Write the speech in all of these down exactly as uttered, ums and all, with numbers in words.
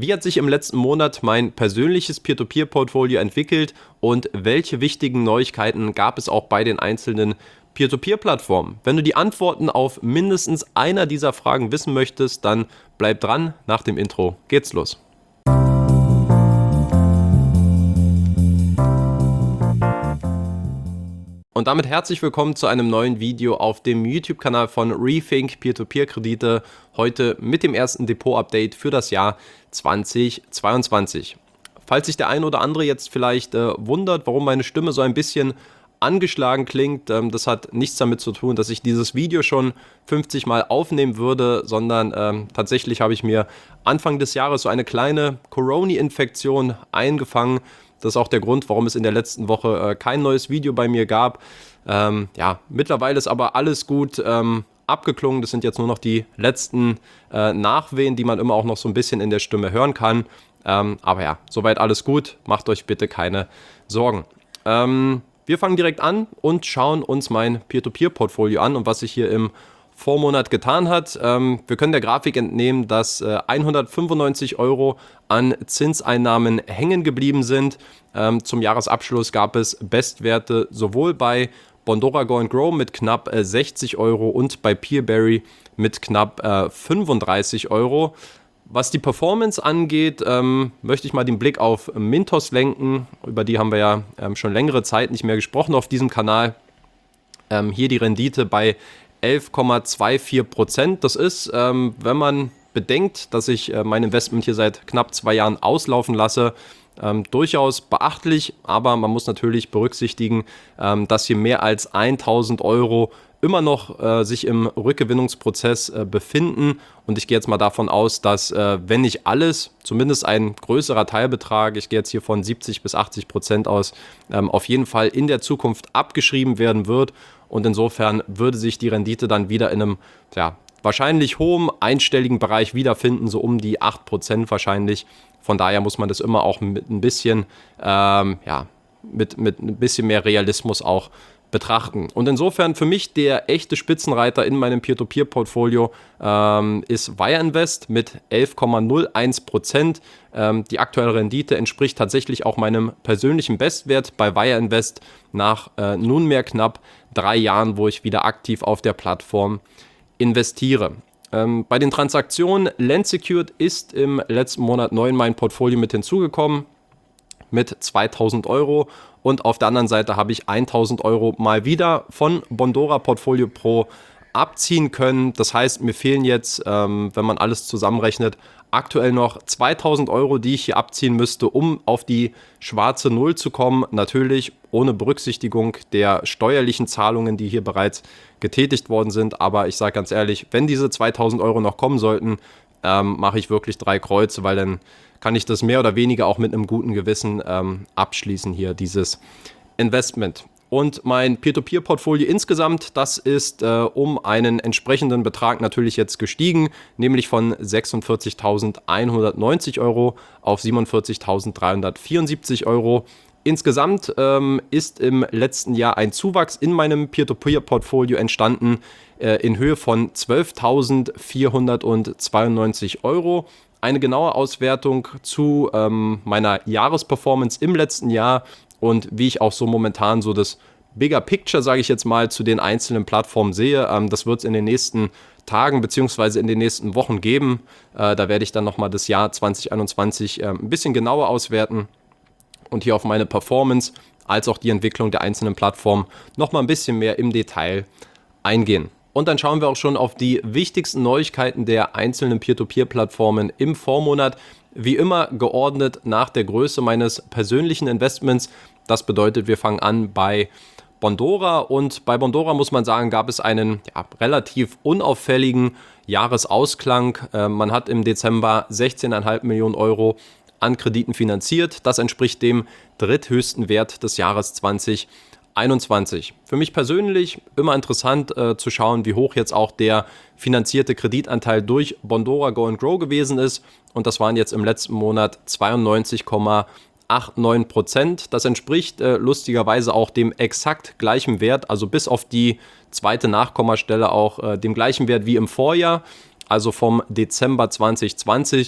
Wie hat sich im letzten Monat mein persönliches Peer-to-Peer-Portfolio entwickelt und welche wichtigen Neuigkeiten gab es auch bei den einzelnen Peer-to-Peer-Plattformen? Wenn du die Antworten auf mindestens einer dieser Fragen wissen möchtest, dann bleib dran. Nach dem Intro geht's los. Und damit herzlich willkommen zu einem neuen Video auf dem YouTube-Kanal von Rethink Peer-to-Peer-Kredite. Heute mit dem ersten Depot-Update für das Jahr zweitausendzweiundzwanzig. Falls sich der ein oder andere jetzt vielleicht äh, wundert, warum meine Stimme so ein bisschen angeschlagen klingt, ähm, das hat nichts damit zu tun, dass ich dieses Video schon fünfzig Mal aufnehmen würde, sondern ähm, tatsächlich habe ich mir Anfang des Jahres so eine kleine Corona-Infektion eingefangen. Das ist auch der Grund, warum es in der letzten Woche äh, kein neues Video bei mir gab. Ähm, ja, mittlerweile ist aber alles gut ähm, abgeklungen. Das sind jetzt nur noch die letzten äh, Nachwehen, die man immer auch noch so ein bisschen in der Stimme hören kann. Ähm, aber ja, soweit alles gut. Macht euch bitte keine Sorgen. Ähm, wir fangen direkt an und schauen uns mein Peer-to-Peer-Portfolio an und was sich hier im Vormonat getan hat. Ähm, wir können der Grafik entnehmen, dass äh, hundertfünfundneunzig Euro an Zinseinnahmen hängen geblieben sind. Ähm, zum Jahresabschluss gab es Bestwerte sowohl bei Bondora Go and Grow mit knapp äh, sechzig Euro und bei Peerberry mit knapp äh, fünfunddreißig Euro. Was die Performance angeht, ähm, möchte ich mal den Blick auf Mintos lenken. Über die haben wir ja ähm, schon längere Zeit nicht mehr gesprochen auf diesem Kanal. Ähm, hier die Rendite bei elf Komma vierundzwanzig Prozent. Das ist, ähm, wenn man bedenkt, dass ich äh, mein Investment hier seit knapp zwei Jahren auslaufen lasse, ähm, durchaus beachtlich, aber man muss natürlich berücksichtigen, ähm, dass hier mehr als tausend Euro immer noch äh, sich im Rückgewinnungsprozess äh, befinden und ich gehe jetzt mal davon aus, dass äh, wenn nicht alles, zumindest ein größerer Teilbetrag, ich gehe jetzt hier von siebzig bis achtzig Prozent aus, ähm, auf jeden Fall in der Zukunft abgeschrieben werden wird und insofern würde sich die Rendite dann wieder in einem, ja, wahrscheinlich hohen einstelligen Bereich wiederfinden, so um die acht Prozent wahrscheinlich. Von daher muss man das immer auch mit ein bisschen, ähm, ja, mit, mit ein bisschen mehr Realismus auch betrachten. Und insofern für mich der echte Spitzenreiter in meinem Peer-to-Peer-Portfolio ähm, ist Wire Invest mit elf Komma null eins Prozent. Ähm, die aktuelle Rendite entspricht tatsächlich auch meinem persönlichen Bestwert bei Wire Invest nach äh, nunmehr knapp drei Jahren, wo ich wieder aktiv auf der Plattform investiere. Ähm, bei den Transaktionen, Landsecured ist im letzten Monat neu in mein Portfolio mit hinzugekommen mit zweitausend Euro und auf der anderen Seite habe ich tausend Euro mal wieder von Bondora Portfolio Pro abziehen können. Das heißt, mir fehlen jetzt, ähm, wenn man alles zusammenrechnet, aktuell noch zweitausend Euro, die ich hier abziehen müsste, um auf die schwarze Null zu kommen. Natürlich ohne Berücksichtigung der steuerlichen Zahlungen, die hier bereits getätigt worden sind. Aber ich sage ganz ehrlich, wenn diese zweitausend Euro noch kommen sollten, ähm, mache ich wirklich drei Kreuze, weil dann kann ich das mehr oder weniger auch mit einem guten Gewissen ähm, abschließen hier, dieses Investment. Und mein Peer-to-Peer-Portfolio insgesamt, das ist äh, um einen entsprechenden Betrag natürlich jetzt gestiegen, nämlich von sechsundvierzigtausendeinhundertneunzig Euro auf siebenundvierzigtausenddreihundertvierundsiebzig Euro. Insgesamt ähm, ist im letzten Jahr ein Zuwachs in meinem Peer-to-Peer-Portfolio entstanden äh, in Höhe von zwölftausendvierhundertzweiundneunzig Euro. Eine genaue Auswertung zu ähm, meiner Jahresperformance im letzten Jahr und wie ich auch so momentan so das Bigger Picture, sage ich jetzt mal, zu den einzelnen Plattformen sehe. Ähm, das wird es in den nächsten Tagen bzw. in den nächsten Wochen geben. Äh, da werde ich dann nochmal das Jahr zwanzig einundzwanzig äh, ein bisschen genauer auswerten und hier auf meine Performance als auch die Entwicklung der einzelnen Plattformen nochmal ein bisschen mehr im Detail eingehen. Und dann schauen wir auch schon auf die wichtigsten Neuigkeiten der einzelnen Peer-to-Peer-Plattformen im Vormonat. Wie immer geordnet nach der Größe meines persönlichen Investments. Das bedeutet, wir fangen an bei Bondora. Und bei Bondora muss man sagen, gab es einen ja, relativ unauffälligen Jahresausklang. Äh, man hat im Dezember sechzehn Komma fünf Millionen Euro an Krediten finanziert. Das entspricht dem dritthöchsten Wert des Jahres zwanzig einundzwanzig. Für mich persönlich immer interessant äh, zu schauen, wie hoch jetzt auch der finanzierte Kreditanteil durch Bondora Go and Grow gewesen ist. Und das waren jetzt im letzten Monat zweiundneunzig Komma neunundachtzig Prozent. Das entspricht äh, lustigerweise auch dem exakt gleichen Wert, also bis auf die zweite Nachkommastelle auch äh, dem gleichen Wert wie im Vorjahr, also vom Dezember zwanzig zwanzig.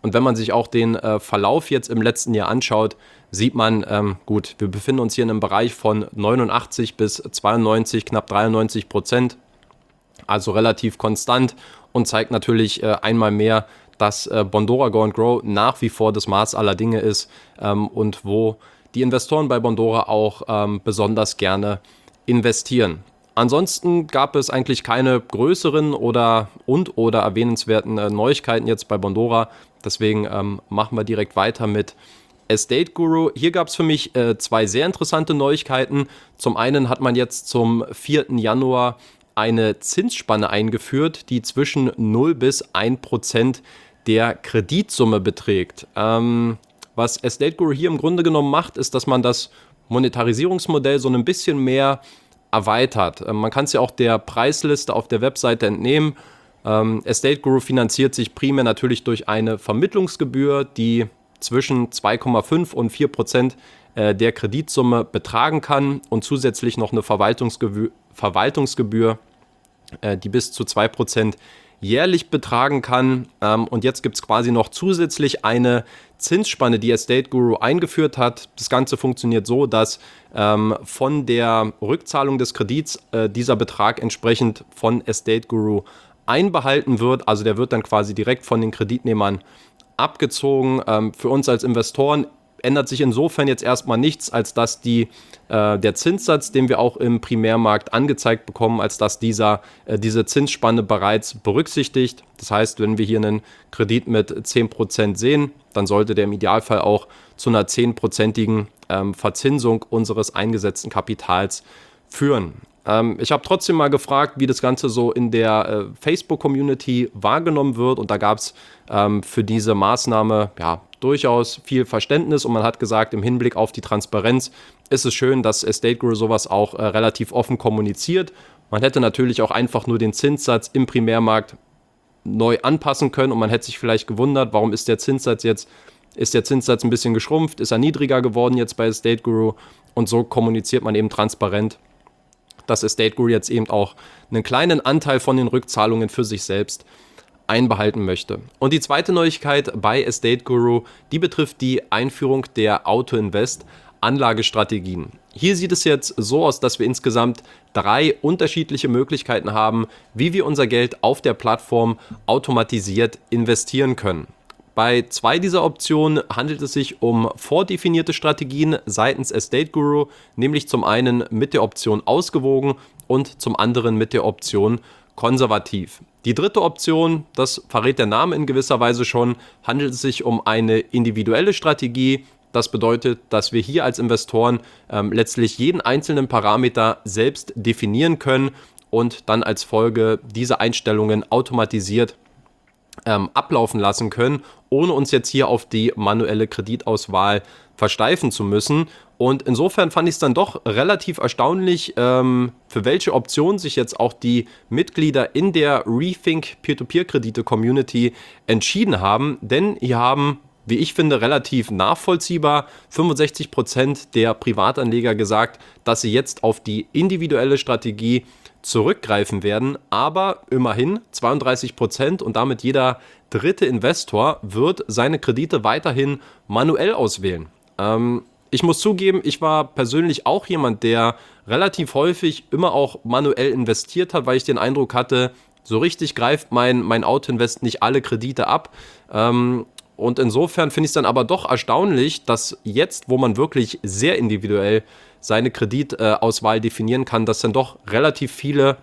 Und wenn man sich auch den äh, Verlauf jetzt im letzten Jahr anschaut, sieht man, ähm, gut, wir befinden uns hier in einem Bereich von neunundachtzig bis zweiundneunzig, knapp dreiundneunzig Prozent, also relativ konstant und zeigt natürlich äh, einmal mehr, dass äh, Bondora Go and Grow nach wie vor das Maß aller Dinge ist ähm, und wo die Investoren bei Bondora auch ähm, besonders gerne investieren. Ansonsten gab es eigentlich keine größeren oder und oder erwähnenswerten äh, Neuigkeiten jetzt bei Bondora. Deswegen ähm, machen wir direkt weiter mit Estate Guru. Hier gab es für mich äh, zwei sehr interessante Neuigkeiten. Zum einen hat man jetzt zum vierten Januar eine Zinsspanne eingeführt, die zwischen null bis ein Prozent der Kreditsumme beträgt. Ähm, was Estate Guru hier im Grunde genommen macht, ist, dass man das Monetarisierungsmodell so ein bisschen mehr erweitert. Ähm, man kann es ja auch der Preisliste auf der Webseite entnehmen. Ähm, Estate Guru finanziert sich primär natürlich durch eine Vermittlungsgebühr, die zwischen zwei Komma fünf und vier Prozent äh, der Kreditsumme betragen kann und zusätzlich noch eine Verwaltungsgebühr, Verwaltungsgebühr äh, die bis zu zwei Prozent jährlich betragen kann. Ähm, und jetzt gibt es quasi noch zusätzlich eine Zinsspanne, die Estate Guru eingeführt hat. Das Ganze funktioniert so, dass ähm, von der Rückzahlung des Kredits äh, dieser Betrag entsprechend von Estate Guru einbehalten wird. Also der wird dann quasi direkt von den Kreditnehmern abgezogen. Ähm, für uns als Investoren ändert sich insofern jetzt erstmal nichts, als dass die, äh, der Zinssatz, den wir auch im Primärmarkt angezeigt bekommen, als dass dieser, äh, diese Zinsspanne bereits berücksichtigt. Das heißt, wenn wir hier einen Kredit mit zehn Prozent sehen, dann sollte der im Idealfall auch zu einer zehnprozentigen ähm, Verzinsung unseres eingesetzten Kapitals führen. Ähm, ich habe trotzdem mal gefragt, wie das Ganze so in der äh, Facebook-Community wahrgenommen wird, und da gab es ähm, für diese Maßnahme ja durchaus viel Verständnis, und man hat gesagt, im Hinblick auf die Transparenz ist es schön, dass Estate Guru sowas auch äh, relativ offen kommuniziert. Man hätte natürlich auch einfach nur den Zinssatz im Primärmarkt neu anpassen können und man hätte sich vielleicht gewundert, warum ist der Zinssatz jetzt, ist der Zinssatz ein bisschen geschrumpft, ist er niedriger geworden jetzt bei Estate Guru, und so kommuniziert man eben transparent, dass Estate Guru jetzt eben auch einen kleinen Anteil von den Rückzahlungen für sich selbst einbehalten möchte. Und die zweite Neuigkeit bei Estate Guru, die betrifft die Einführung der Auto-Invest Anlagestrategien. Hier sieht es jetzt so aus, dass wir insgesamt drei unterschiedliche Möglichkeiten haben, wie wir unser Geld auf der Plattform automatisiert investieren können. Bei zwei dieser Optionen handelt es sich um vordefinierte Strategien seitens Estate Guru, nämlich zum einen mit der Option ausgewogen und zum anderen mit der Option konservativ. Die dritte Option, das verrät der Name in gewisser Weise schon, handelt es sich um eine individuelle Strategie. Das bedeutet, dass wir hier als Investoren ähm, letztlich jeden einzelnen Parameter selbst definieren können und dann als Folge diese Einstellungen automatisiert ähm, ablaufen lassen können, ohne uns jetzt hier auf die manuelle Kreditauswahl versteifen zu müssen. Und insofern fand ich es dann doch relativ erstaunlich, ähm, für welche Option sich jetzt auch die Mitglieder in der Rethink Peer-to-Peer-Kredite-Community entschieden haben. Denn hier haben, wie ich finde, relativ nachvollziehbar fünfundsechzig Prozent der Privatanleger gesagt, dass sie jetzt auf die individuelle Strategie zurückgreifen werden. Aber immerhin zweiunddreißig Prozent und damit jeder dritte Investor wird seine Kredite weiterhin manuell auswählen. Ähm, Ich muss zugeben, ich war persönlich auch jemand, der relativ häufig immer auch manuell investiert hat, weil ich den Eindruck hatte, so richtig greift mein, mein Auto-Invest nicht alle Kredite ab. Ähm, und insofern finde ich es dann aber doch erstaunlich, dass jetzt, wo man wirklich sehr individuell seine Kreditauswahl definieren kann, dass dann doch relativ viele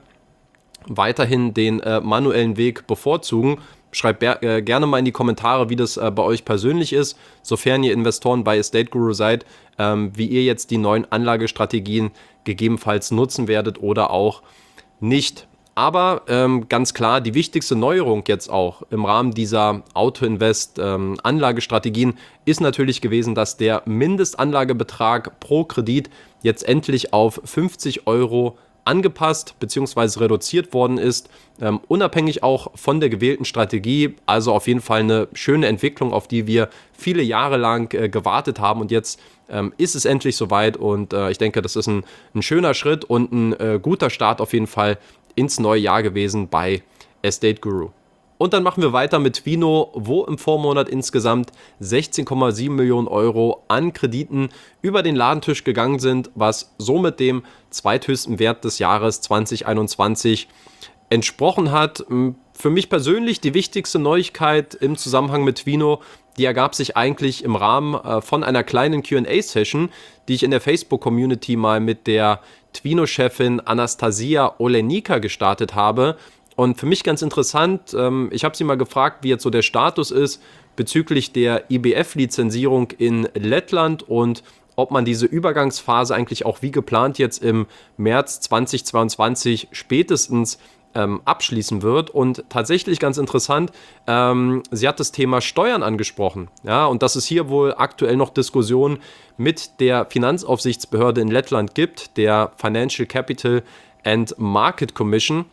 weiterhin den äh, manuellen Weg bevorzugen. Schreibt äh, gerne mal in die Kommentare, wie das äh, bei euch persönlich ist, sofern ihr Investoren bei Estate Guru seid, ähm, wie ihr jetzt die neuen Anlagestrategien gegebenenfalls nutzen werdet oder auch nicht. Aber ähm, ganz klar, die wichtigste Neuerung jetzt auch im Rahmen dieser Auto-Invest-Anlagestrategien ähm, ist natürlich gewesen, dass der Mindestanlagebetrag pro Kredit jetzt endlich auf fünfzig Euro angepasst bzw. reduziert worden ist, ähm, unabhängig auch von der gewählten Strategie. Also auf jeden Fall eine schöne Entwicklung, auf die wir viele Jahre lang äh, gewartet haben, und jetzt ähm, ist es endlich soweit, und äh, ich denke, das ist ein, ein schöner Schritt und ein äh, guter Start auf jeden Fall ins neue Jahr gewesen bei Estate Guru. Und dann machen wir weiter mit Twino, wo im Vormonat insgesamt sechzehn Komma sieben Millionen Euro an Krediten über den Ladentisch gegangen sind, was somit dem zweithöchsten Wert des Jahres zwanzig einundzwanzig entsprochen hat. Für mich persönlich die wichtigste Neuigkeit im Zusammenhang mit Twino, die ergab sich eigentlich im Rahmen von einer kleinen Q and A-Session, die ich in der Facebook-Community mal mit der Twino-Chefin Anastasia Olenika gestartet habe. Und für mich ganz interessant, ähm, ich habe sie mal gefragt, wie jetzt so der Status ist bezüglich der I B F-Lizenzierung in Lettland und ob man diese Übergangsphase eigentlich auch wie geplant jetzt im März zweitausendzweiundzwanzig spätestens ähm, abschließen wird. Und tatsächlich ganz interessant, ähm, sie hat das Thema Steuern angesprochen. Ja, und dass es hier wohl aktuell noch Diskussionen mit der Finanzaufsichtsbehörde in Lettland gibt, der Financial Capital and Market Commission.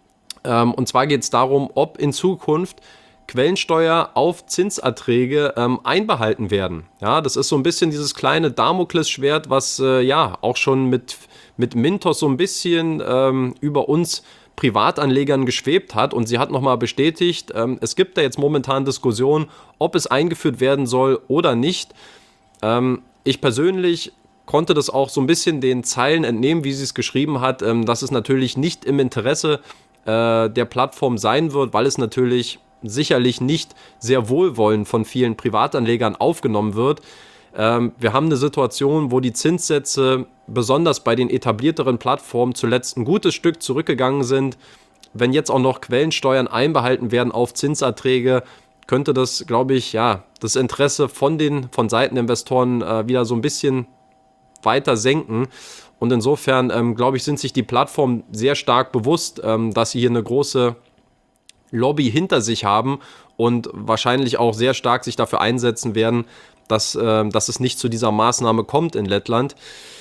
Und zwar geht es darum, ob in Zukunft Quellensteuer auf Zinserträge ähm, einbehalten werden. Ja, das ist so ein bisschen dieses kleine Damoklesschwert, was äh, ja auch schon mit, mit Mintos so ein bisschen ähm, über uns Privatanlegern geschwebt hat. Und sie hat nochmal bestätigt, ähm, es gibt da jetzt momentan Diskussionen, ob es eingeführt werden soll oder nicht. Ähm, ich persönlich konnte das auch so ein bisschen den Zeilen entnehmen, wie sie es geschrieben hat, ähm, dass es natürlich nicht im Interesse der Plattform sein wird, weil es natürlich sicherlich nicht sehr wohlwollend von vielen Privatanlegern aufgenommen wird. Ähm, wir haben eine Situation, wo die Zinssätze besonders bei den etablierteren Plattformen zuletzt ein gutes Stück zurückgegangen sind. Wenn jetzt auch noch Quellensteuern einbehalten werden auf Zinserträge, könnte das, glaube ich, ja, das Interesse von den von Seiten der Investoren äh, wieder so ein bisschen weiter senken. Und insofern, ähm, glaube ich, sind sich die Plattformen sehr stark bewusst, ähm, dass sie hier eine große Lobby hinter sich haben und wahrscheinlich auch sehr stark sich dafür einsetzen werden, dass, äh, dass es nicht zu dieser Maßnahme kommt in Lettland.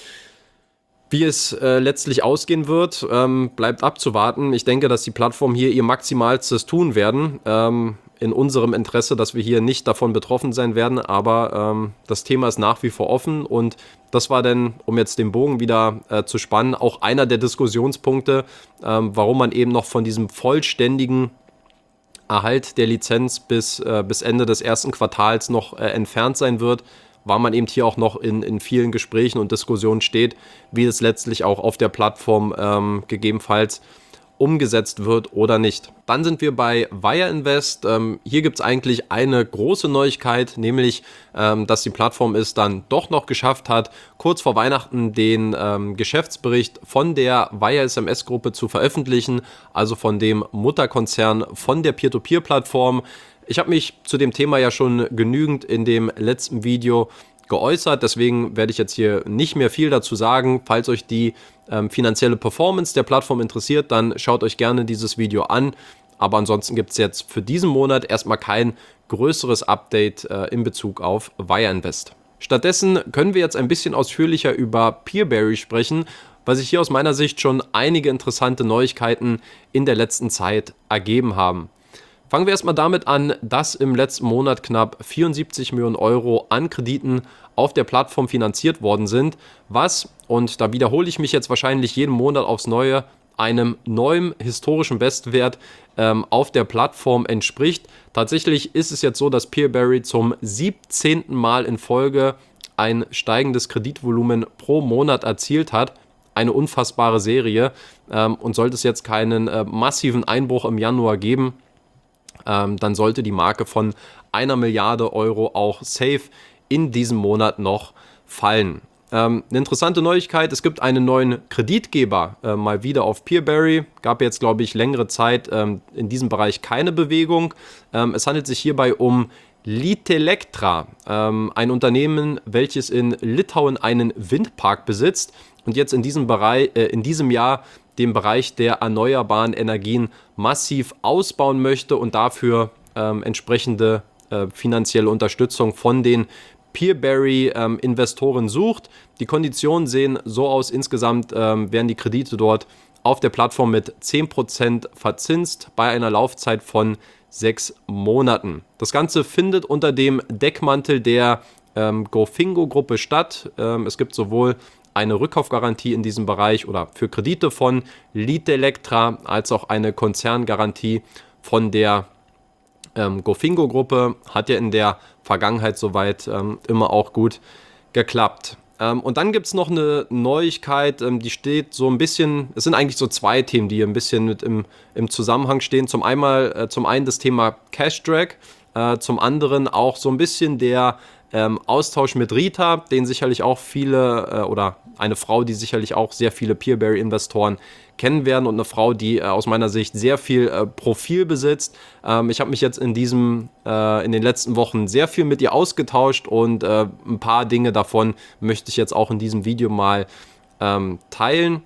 Wie es äh, letztlich ausgehen wird, ähm, bleibt abzuwarten. Ich denke, dass die Plattformen hier ihr Maximalstes tun werden. Ähm, in unserem Interesse, dass wir hier nicht davon betroffen sein werden, aber ähm, das Thema ist nach wie vor offen und das war dann, um jetzt den Bogen wieder äh, zu spannen, auch einer der Diskussionspunkte, ähm, warum man eben noch von diesem vollständigen Erhalt der Lizenz bis, äh, bis Ende des ersten Quartals noch äh, entfernt sein wird, weil man eben hier auch noch in, in vielen Gesprächen und Diskussionen steht, wie es letztlich auch auf der Plattform ähm, gegebenenfalls umgesetzt wird oder nicht. Dann sind wir bei Wire Invest. Ähm, hier gibt es eigentlich eine große Neuigkeit, nämlich, ähm, dass die Plattform es dann doch noch geschafft hat, kurz vor Weihnachten den ähm, Geschäftsbericht von der Wire S M S-Gruppe zu veröffentlichen, also von dem Mutterkonzern von der Peer-to-Peer-Plattform. Ich habe mich zu dem Thema ja schon genügend in dem letzten Video geäußert, deswegen werde ich jetzt hier nicht mehr viel dazu sagen. Falls euch die ähm, finanzielle Performance der Plattform interessiert, dann schaut euch gerne dieses Video an. Aber ansonsten gibt es jetzt für diesen Monat erstmal kein größeres Update äh, in Bezug auf Wire Invest. Stattdessen können wir jetzt ein bisschen ausführlicher über Peerberry sprechen, weil sich hier aus meiner Sicht schon einige interessante Neuigkeiten in der letzten Zeit ergeben haben. Fangen wir erstmal damit an, dass im letzten Monat knapp vierundsiebzig Millionen Euro an Krediten auf der Plattform finanziert worden sind, was, und da wiederhole ich mich jetzt wahrscheinlich jeden Monat aufs Neue, einem neuen historischen Bestwert ähm, auf der Plattform entspricht. Tatsächlich ist es jetzt so, dass Peerberry zum siebzehnten Mal in Folge ein steigendes Kreditvolumen pro Monat erzielt hat. Eine unfassbare Serie, ähm, und sollte es jetzt keinen äh, massiven Einbruch im Januar geben, Ähm, dann sollte die Marke von einer Milliarde Euro auch safe in diesem Monat noch fallen. Ähm, eine interessante Neuigkeit, es gibt einen neuen Kreditgeber äh, mal wieder auf Peerberry. Gab jetzt, glaube ich, längere Zeit ähm, in diesem Bereich keine Bewegung. Ähm, es handelt sich hierbei um Litelectra, ähm, ein Unternehmen, welches in Litauen einen Windpark besitzt und jetzt in diesem, Bereich, äh, in diesem Jahr den Bereich der erneuerbaren Energien massiv ausbauen möchte und dafür ähm, entsprechende äh, finanzielle Unterstützung von den Peerberry-Investoren ähm, sucht. Die Konditionen sehen so aus, insgesamt ähm, werden die Kredite dort auf der Plattform mit zehn Prozent verzinst bei einer Laufzeit von sechs Monaten. Das Ganze findet unter dem Deckmantel der ähm, GoFingo-Gruppe statt. Ähm, es gibt sowohl eine Rückkaufgarantie in diesem Bereich oder für Kredite von Litelectra als auch eine Konzerngarantie von der Ähm, Gofingo-Gruppe hat ja in der Vergangenheit soweit ähm, immer auch gut geklappt. Ähm, und dann gibt es noch eine Neuigkeit, ähm, die steht so ein bisschen, es sind eigentlich so zwei Themen, die ein bisschen mit im, im Zusammenhang stehen. Zum, einmal, äh, zum einen das Thema Cash Drag, äh, zum anderen auch so ein bisschen der ähm, Austausch mit Rita, den sicherlich auch viele, äh, oder eine Frau, die sicherlich auch sehr viele Peerberry-Investoren kennen werden und eine Frau, die äh, aus meiner Sicht sehr viel äh, Profil besitzt. Ähm, ich habe mich jetzt in diesem, äh, in den letzten Wochen sehr viel mit ihr ausgetauscht und äh, ein paar Dinge davon möchte ich jetzt auch in diesem Video mal ähm, teilen.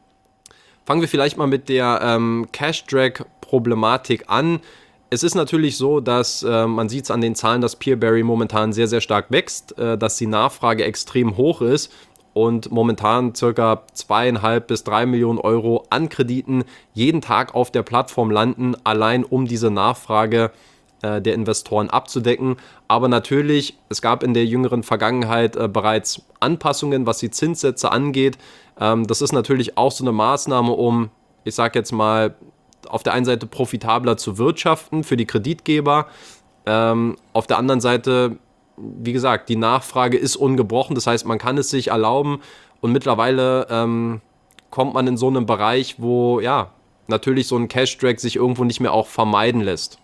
Fangen wir vielleicht mal mit der ähm, Cash-Drag-Problematik an. Es ist natürlich so, dass äh, man sieht es an den Zahlen, dass Peerberry momentan sehr, sehr stark wächst, äh, dass die Nachfrage extrem hoch ist und momentan ca. zweieinhalb bis drei Millionen Euro an Krediten jeden Tag auf der Plattform landen, allein um diese Nachfrage äh, der Investoren abzudecken. Aber natürlich, es gab in der jüngeren Vergangenheit äh, bereits Anpassungen, was die Zinssätze angeht. Ähm, das ist natürlich auch so eine Maßnahme, um, ich sage jetzt mal, auf der einen Seite profitabler zu wirtschaften für die Kreditgeber, ähm, auf der anderen Seite, wie gesagt, die Nachfrage ist ungebrochen, das heißt, man kann es sich erlauben und mittlerweile ähm, kommt man in so einen Bereich, wo ja, natürlich so ein Cash-Drag sich irgendwo nicht mehr auch vermeiden lässt.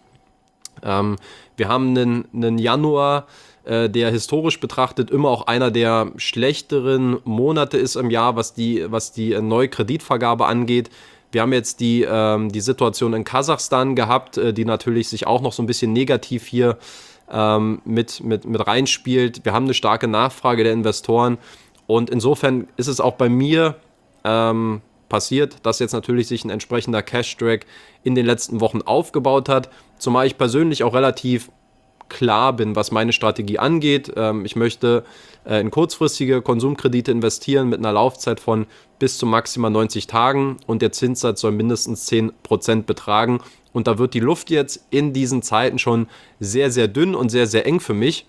Ähm, wir haben einen, einen Januar, äh, der historisch betrachtet immer auch einer der schlechteren Monate ist im Jahr, was die, was die Neukreditvergabe angeht. Wir haben jetzt die, ähm, die Situation in Kasachstan gehabt, äh, die natürlich sich auch noch so ein bisschen negativ hier ähm, mit, mit, mit reinspielt. Wir haben eine starke Nachfrage der Investoren und insofern ist es auch bei mir ähm, passiert, dass jetzt natürlich sich ein entsprechender Cash-Drag in den letzten Wochen aufgebaut hat, zumal ich persönlich auch relativ klar bin, was meine Strategie angeht. Ähm, ich möchte äh, in kurzfristige Konsumkredite investieren mit einer Laufzeit von bis zu maximal neunzig Tagen und der Zinssatz soll mindestens zehn Prozent betragen. Und da wird die Luft jetzt in diesen Zeiten schon sehr, sehr dünn und sehr, sehr eng für mich.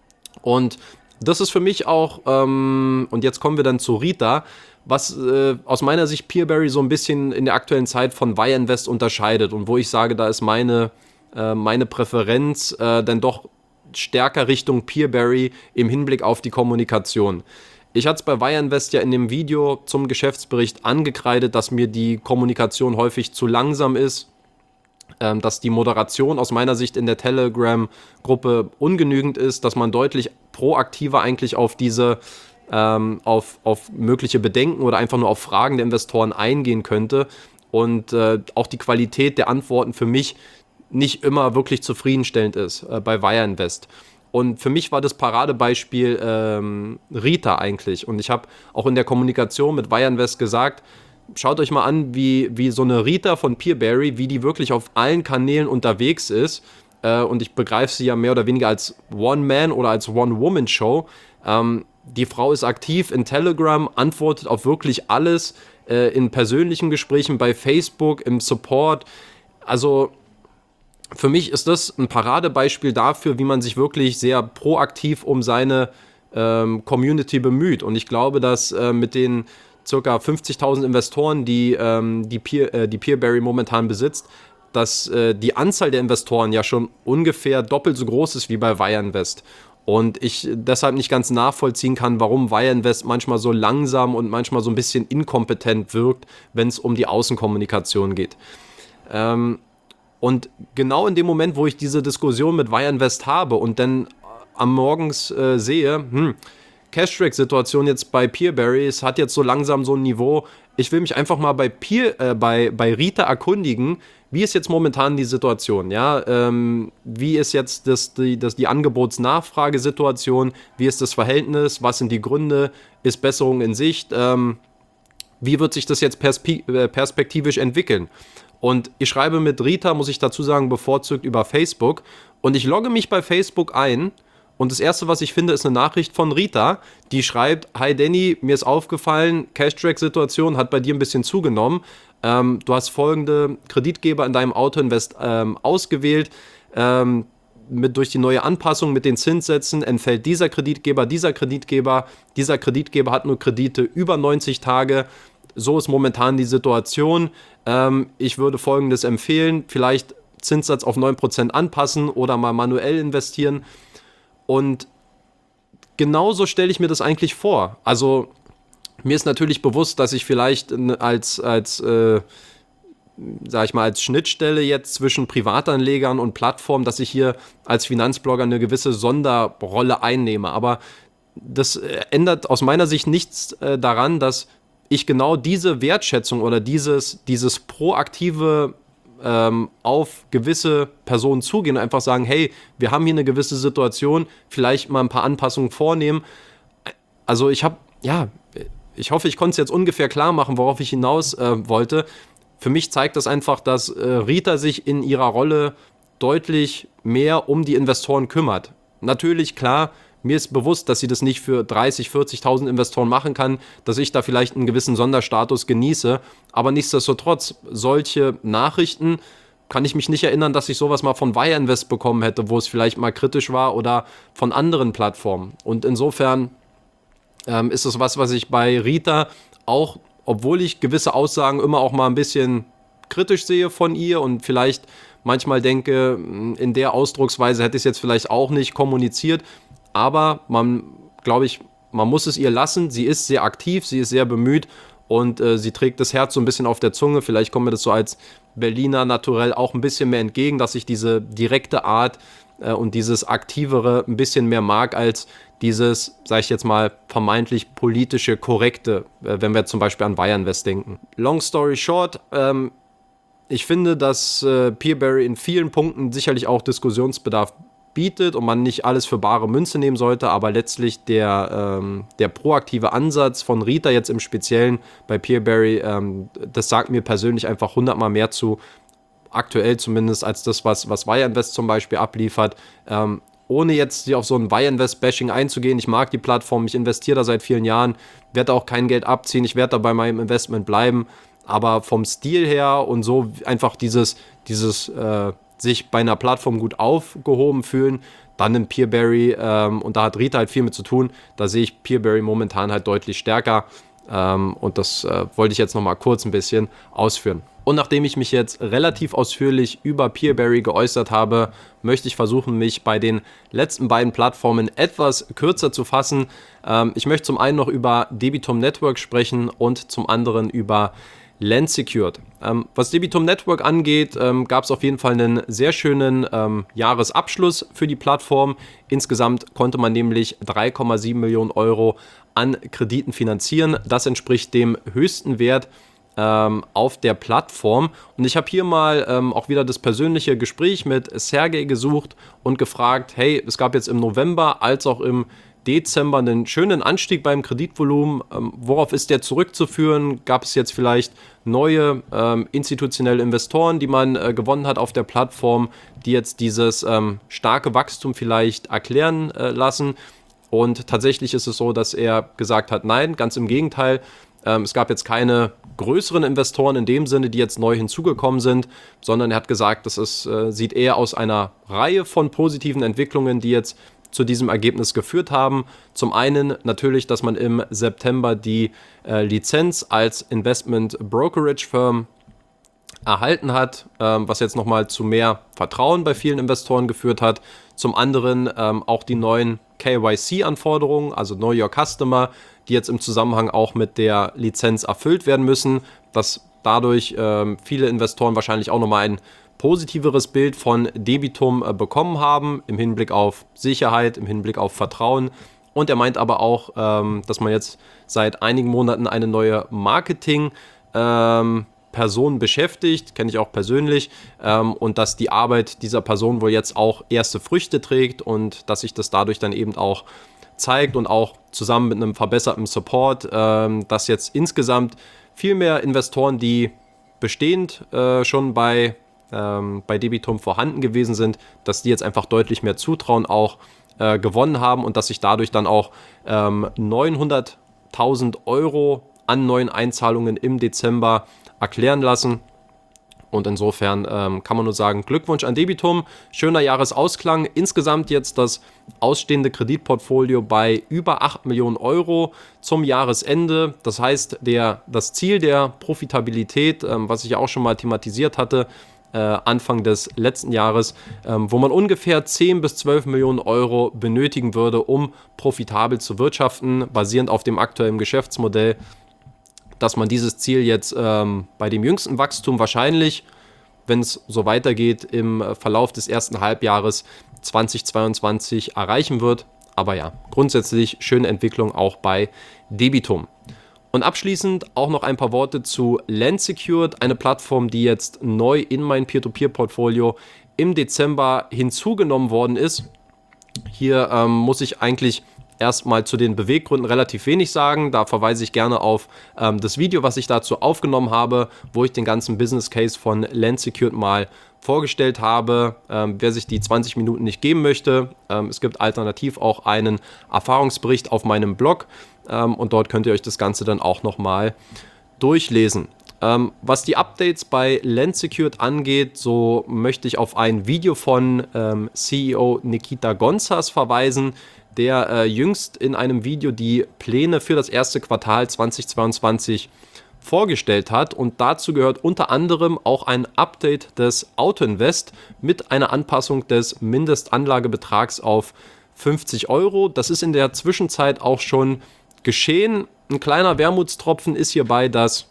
Und das ist für mich auch, ähm, und jetzt kommen wir dann zu Rita, was äh, aus meiner Sicht Peerberry so ein bisschen in der aktuellen Zeit von Wire Invest unterscheidet und wo ich sage, da ist meine meine Präferenz äh, dann doch stärker Richtung Peerberry im Hinblick auf die Kommunikation. Ich hatte es bei Wire Invest ja in dem Video zum Geschäftsbericht angekreidet, dass mir die Kommunikation häufig zu langsam ist, ähm, dass die Moderation aus meiner Sicht in der Telegram-Gruppe ungenügend ist, dass man deutlich proaktiver eigentlich auf diese ähm, auf, auf mögliche Bedenken oder einfach nur auf Fragen der Investoren eingehen könnte und äh, auch die Qualität der Antworten für mich nicht immer wirklich zufriedenstellend ist äh, bei Wire Invest. Und für mich war das Paradebeispiel ähm, Rita eigentlich. Und ich habe auch in der Kommunikation mit Wire Invest gesagt, schaut euch mal an, wie, wie so eine Rita von Peerberry, wie die wirklich auf allen Kanälen unterwegs ist. Äh, und ich begreife sie ja mehr oder weniger als One-Man- oder als One-Woman-Show. Ähm, die Frau ist aktiv in Telegram, antwortet auf wirklich alles, äh, in persönlichen Gesprächen bei Facebook, im Support. Also für mich ist das ein Paradebeispiel dafür, wie man sich wirklich sehr proaktiv um seine ähm, Community bemüht. Und ich glaube, dass äh, mit den ca. fünfzigtausend Investoren, die, ähm, die, Peer, äh, die Peerberry momentan besitzt, dass äh, die Anzahl der Investoren ja schon ungefähr doppelt so groß ist wie bei Wire Invest. Und ich deshalb nicht ganz nachvollziehen kann, warum Wire Invest manchmal so langsam und manchmal so ein bisschen inkompetent wirkt, wenn es um die Außenkommunikation geht. Ähm, Und genau in dem Moment, wo ich diese Diskussion mit Wire Invest habe und dann am Morgens äh, sehe, hm, Cash-Drag-Situation jetzt bei Peerberry, es hat jetzt so langsam so ein Niveau, ich will mich einfach mal bei, Peer, äh, bei, bei Rita erkundigen, wie ist jetzt momentan die Situation, ja, ähm, wie ist jetzt das, die, das, die Angebots-Nachfrage-Situation, wie ist das Verhältnis, was sind die Gründe, ist Besserung in Sicht, ähm, wie wird sich das jetzt perspe- äh, perspektivisch entwickeln? Und ich schreibe mit Rita, muss ich dazu sagen, bevorzugt über Facebook. Und ich logge mich bei Facebook ein. Und das Erste, was ich finde, ist eine Nachricht von Rita, die schreibt: Hi Danny, mir ist aufgefallen, Cash-Drag-Situation hat bei dir ein bisschen zugenommen. Ähm, du hast folgende Kreditgeber in deinem Auto-Invest ähm, ausgewählt. Ähm, mit, durch die neue Anpassung mit den Zinssätzen entfällt dieser Kreditgeber, dieser Kreditgeber. Dieser Kreditgeber hat nur Kredite über neunzig Tage. So ist momentan die Situation. Ähm, ich würde Folgendes empfehlen, vielleicht Zinssatz auf neun Prozent anpassen oder mal manuell investieren. Und genauso stelle ich mir das eigentlich vor. Also mir ist natürlich bewusst, dass ich vielleicht als, als äh, sag ich mal, als Schnittstelle jetzt zwischen Privatanlegern und Plattformen, dass ich hier als Finanzblogger eine gewisse Sonderrolle einnehme. Aber das ändert aus meiner Sicht nichts äh, daran, dass ich genau diese Wertschätzung oder dieses, dieses proaktive ähm, auf gewisse Personen zugehen und einfach sagen, hey, wir haben hier eine gewisse Situation, vielleicht mal ein paar Anpassungen vornehmen. Also ich habe, ja, ich hoffe, ich konnte es jetzt ungefähr klar machen, worauf ich hinaus äh, wollte. Für mich zeigt das einfach, dass äh, Rita sich in ihrer Rolle deutlich mehr um die Investoren kümmert. Natürlich, klar, mir ist bewusst, dass sie das nicht für dreißig, vierzigtausend Investoren machen kann, dass ich da vielleicht einen gewissen Sonderstatus genieße. Aber nichtsdestotrotz, solche Nachrichten kann ich mich nicht erinnern, dass ich sowas mal von Wire Invest bekommen hätte, wo es vielleicht mal kritisch war oder von anderen Plattformen. Und insofern ähm, ist es was, was ich bei Rita auch, obwohl ich gewisse Aussagen immer auch mal ein bisschen kritisch sehe von ihr und vielleicht manchmal denke, in der Ausdrucksweise hätte ich es jetzt vielleicht auch nicht kommuniziert, aber man, glaube ich, man muss es ihr lassen. Sie ist sehr aktiv, sie ist sehr bemüht und äh, sie trägt das Herz so ein bisschen auf der Zunge. Vielleicht kommt mir das so als Berliner naturell auch ein bisschen mehr entgegen, dass ich diese direkte Art äh, und dieses Aktivere ein bisschen mehr mag als dieses, sage ich jetzt mal, vermeintlich politische Korrekte, äh, wenn wir zum Beispiel an Wire Invest denken. Long story short, ähm, ich finde, dass äh, Peerberry in vielen Punkten sicherlich auch Diskussionsbedarf bietet und man nicht alles für bare Münze nehmen sollte, aber letztlich der, ähm, der proaktive Ansatz von Rita jetzt im Speziellen bei Peerberry, ähm, das sagt mir persönlich einfach hundertmal mehr zu, aktuell zumindest, als das, was, was Wire Invest zum Beispiel abliefert. Ähm, ohne jetzt hier auf so ein Wire Invest-Bashing einzugehen, ich mag die Plattform, ich investiere da seit vielen Jahren, werde auch kein Geld abziehen, ich werde da bei meinem Investment bleiben, aber vom Stil her und so einfach dieses, dieses äh, sich bei einer Plattform gut aufgehoben fühlen, dann in Peerberry, ähm, und da hat Rita halt viel mit zu tun, da sehe ich Peerberry momentan halt deutlich stärker, ähm, und das äh, wollte ich jetzt nochmal kurz ein bisschen ausführen. Und nachdem ich mich jetzt relativ ausführlich über Peerberry geäußert habe, möchte ich versuchen, mich bei den letzten beiden Plattformen etwas kürzer zu fassen. Ähm, ich möchte zum einen noch über Debitum Network sprechen und zum anderen über Landsecured. Ähm, was Debitum Network angeht, ähm, gab es auf jeden Fall einen sehr schönen ähm, Jahresabschluss für die Plattform. Insgesamt konnte man nämlich drei Komma sieben Millionen Euro an Krediten finanzieren. Das entspricht dem höchsten Wert ähm, auf der Plattform. Und ich habe hier mal ähm, auch wieder das persönliche Gespräch mit Sergej gesucht und gefragt, hey, es gab jetzt im November als auch im Dezember einen schönen Anstieg beim Kreditvolumen. Ähm, worauf ist der zurückzuführen? Gab es jetzt vielleicht neue ähm, institutionelle Investoren, die man äh, gewonnen hat auf der Plattform, die jetzt dieses ähm, starke Wachstum vielleicht erklären äh, lassen? Und tatsächlich ist es so, dass er gesagt hat, nein, ganz im Gegenteil. Ähm, es gab jetzt keine größeren Investoren in dem Sinne, die jetzt neu hinzugekommen sind, sondern er hat gesagt, das ist, äh, sieht eher aus einer Reihe von positiven Entwicklungen, die jetzt zu diesem Ergebnis geführt haben. Zum einen natürlich, dass man im September die äh, Lizenz als Investment Brokerage Firm erhalten hat, ähm, was jetzt nochmal zu mehr Vertrauen bei vielen Investoren geführt hat. Zum anderen ähm, auch die neuen K Y C-Anforderungen, also Know Your Customer, die jetzt im Zusammenhang auch mit der Lizenz erfüllt werden müssen, dass dadurch ähm, viele Investoren wahrscheinlich auch nochmal ein positiveres Bild von Debitum äh, bekommen haben, im Hinblick auf Sicherheit, im Hinblick auf Vertrauen. Und er meint aber auch, ähm, dass man jetzt seit einigen Monaten eine neue Marketing- ähm, Person beschäftigt, kenne ich auch persönlich, ähm, und dass die Arbeit dieser Person wohl jetzt auch erste Früchte trägt und dass sich das dadurch dann eben auch zeigt und auch zusammen mit einem verbesserten Support, ähm, dass jetzt insgesamt viel mehr Investoren, die bestehend äh, schon bei, ähm, bei Debitum vorhanden gewesen sind, dass die jetzt einfach deutlich mehr Zutrauen auch äh, gewonnen haben und dass sich dadurch dann auch ähm, neunhunderttausend Euro an neuen Einzahlungen im Dezember erklären lassen. Und insofern ähm, kann man nur sagen, Glückwunsch an Debitum, schöner Jahresausklang. Insgesamt jetzt das ausstehende Kreditportfolio bei über acht Millionen Euro zum Jahresende. Das heißt, der, das Ziel der Profitabilität, ähm, was ich ja auch schon mal thematisiert hatte, äh, Anfang des letzten Jahres, ähm, wo man ungefähr zehn bis zwölf Millionen Euro benötigen würde, um profitabel zu wirtschaften, basierend auf dem aktuellen Geschäftsmodell, dass man dieses Ziel jetzt ähm, bei dem jüngsten Wachstum wahrscheinlich, wenn es so weitergeht, im Verlauf des ersten Halbjahres zweitausendzweiundzwanzig erreichen wird. Aber ja, grundsätzlich schöne Entwicklung auch bei Debitum. Und abschließend auch noch ein paar Worte zu Landsecured, eine Plattform, die jetzt neu in mein Peer-to-Peer-Portfolio im Dezember hinzugenommen worden ist. Hier ähm, muss ich eigentlich erstmal zu den Beweggründen relativ wenig sagen. Da verweise ich gerne auf ähm, das Video, was ich dazu aufgenommen habe, wo ich den ganzen Business Case von Landsecured mal vorgestellt habe. Ähm, wer sich die zwanzig Minuten nicht geben möchte, ähm, es gibt alternativ auch einen Erfahrungsbericht auf meinem Blog ähm, und dort könnt ihr euch das Ganze dann auch nochmal durchlesen. Ähm, was die Updates bei Landsecured angeht, so möchte ich auf ein Video von ähm, C E O Nikita Gonzas verweisen, der äh, jüngst in einem Video die Pläne für das erste Quartal zweitausendzweiundzwanzig vorgestellt hat. Und dazu gehört unter anderem auch ein Update des Autoinvest mit einer Anpassung des Mindestanlagebetrags auf fünfzig Euro. Das ist in der Zwischenzeit auch schon geschehen. Ein kleiner Wermutstropfen ist hierbei, dass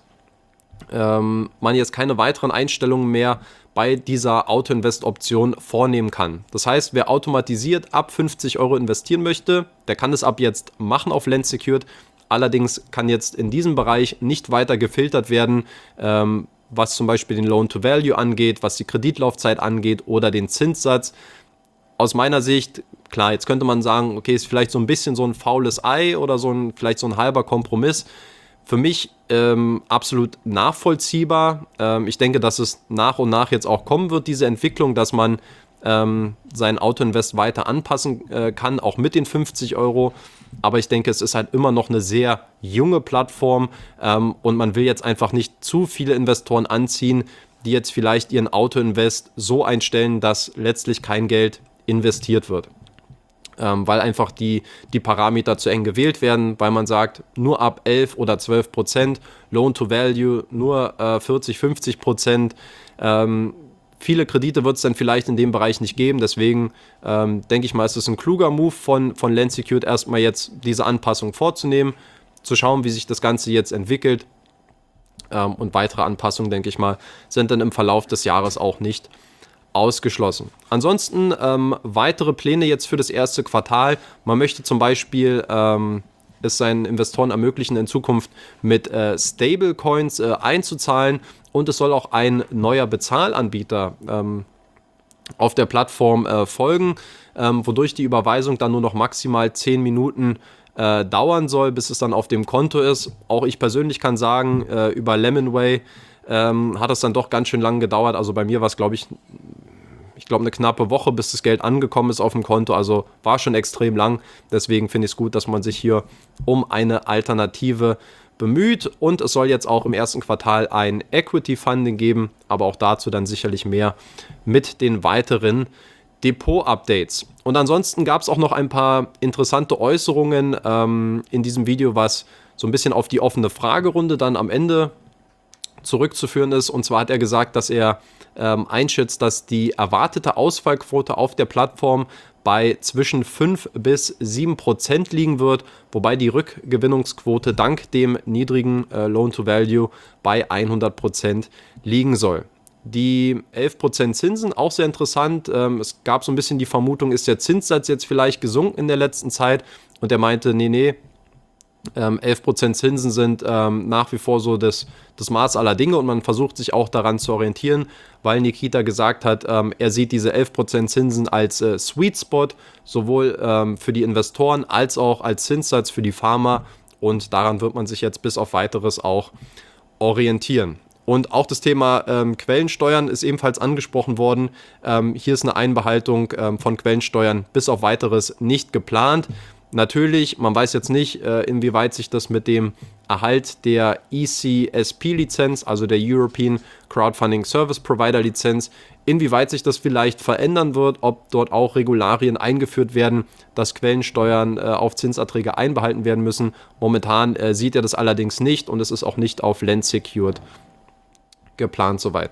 ähm, man jetzt keine weiteren Einstellungen mehr bei dieser Auto-Invest-Option vornehmen kann. Das heißt, wer automatisiert ab fünfzig Euro investieren möchte, der kann es ab jetzt machen auf Landsecured. Allerdings kann jetzt in diesem Bereich nicht weiter gefiltert werden, ähm, was zum Beispiel den Loan-to-Value angeht, was die Kreditlaufzeit angeht oder den Zinssatz. Aus meiner Sicht, klar, jetzt könnte man sagen, okay, ist vielleicht so ein bisschen so ein faules Ei oder so ein, vielleicht so ein halber Kompromiss. Für mich ähm, absolut nachvollziehbar. Ähm, ich denke, dass es nach und nach jetzt auch kommen wird, diese Entwicklung, dass man ähm, sein Autoinvest weiter anpassen äh, kann, auch mit den fünfzig Euro. Aber ich denke, es ist halt immer noch eine sehr junge Plattform ähm, und man will jetzt einfach nicht zu viele Investoren anziehen, die jetzt vielleicht ihren Autoinvest so einstellen, dass letztlich kein Geld investiert wird. Ähm, weil einfach die, die Parameter zu eng gewählt werden, weil man sagt, nur ab elf oder zwölf Prozent, Loan-to-Value nur äh, vierzig, fünfzig Prozent. Ähm, viele Kredite wird es dann vielleicht in dem Bereich nicht geben, deswegen ähm, denke ich mal, ist es ein kluger Move von, von Landsecured, erstmal jetzt diese Anpassung vorzunehmen, zu schauen, wie sich das Ganze jetzt entwickelt. Ähm, und weitere Anpassungen, denke ich mal, sind dann im Verlauf des Jahres auch nicht ausgeschlossen. Ansonsten ähm, weitere Pläne jetzt für das erste Quartal. Man möchte zum Beispiel ähm, es seinen Investoren ermöglichen, in Zukunft mit äh, Stablecoins äh, einzuzahlen und es soll auch ein neuer Bezahlanbieter ähm, auf der Plattform äh, folgen, ähm, wodurch die Überweisung dann nur noch maximal zehn Minuten äh, dauern soll, bis es dann auf dem Konto ist. Auch ich persönlich kann sagen, äh, über Lemonway ähm, hat es dann doch ganz schön lang gedauert. Also bei mir war es, glaube ich, ich glaube eine knappe Woche, bis das Geld angekommen ist auf dem Konto. Also war schon extrem lang. Deswegen finde ich es gut, dass man sich hier um eine Alternative bemüht. Und es soll jetzt auch im ersten Quartal ein Equity Funding geben, aber auch dazu dann sicherlich mehr mit den weiteren Depot-Updates. Und ansonsten gab es auch noch ein paar interessante Äußerungen ähm, in diesem Video, was so ein bisschen auf die offene Fragerunde dann am Ende zurückzuführen ist. Und zwar hat er gesagt, dass er ähm, einschätzt, dass die erwartete Ausfallquote auf der Plattform bei zwischen fünf bis sieben Prozent liegen wird, wobei die Rückgewinnungsquote dank dem niedrigen äh, Loan-to-Value bei hundert Prozent liegen soll. Die elf Prozent Zinsen, auch sehr interessant. Ähm, es gab so ein bisschen die Vermutung, ist der Zinssatz jetzt vielleicht gesunken in der letzten Zeit? Und er meinte, nee, nee, ähm, elf Prozent Zinsen sind ähm, nach wie vor so das, das Maß aller Dinge und man versucht sich auch daran zu orientieren, weil Nikita gesagt hat, ähm, er sieht diese elf Prozent Zinsen als äh, Sweet Spot, sowohl ähm, für die Investoren als auch als Zinssatz für die Farmer und daran wird man sich jetzt bis auf Weiteres auch orientieren. Und auch das Thema ähm, Quellensteuern ist ebenfalls angesprochen worden. Ähm, hier ist eine Einbehaltung ähm, von Quellensteuern bis auf Weiteres nicht geplant. Natürlich, man weiß jetzt nicht, äh, inwieweit sich das mit dem Erhalt der E C S P-Lizenz, also der European Crowdfunding Service Provider Lizenz, inwieweit sich das vielleicht verändern wird, ob dort auch Regularien eingeführt werden, dass Quellensteuern äh, auf Zinserträge einbehalten werden müssen. Momentan äh, sieht er das allerdings nicht und es ist auch nicht auf Landsecured geplant soweit.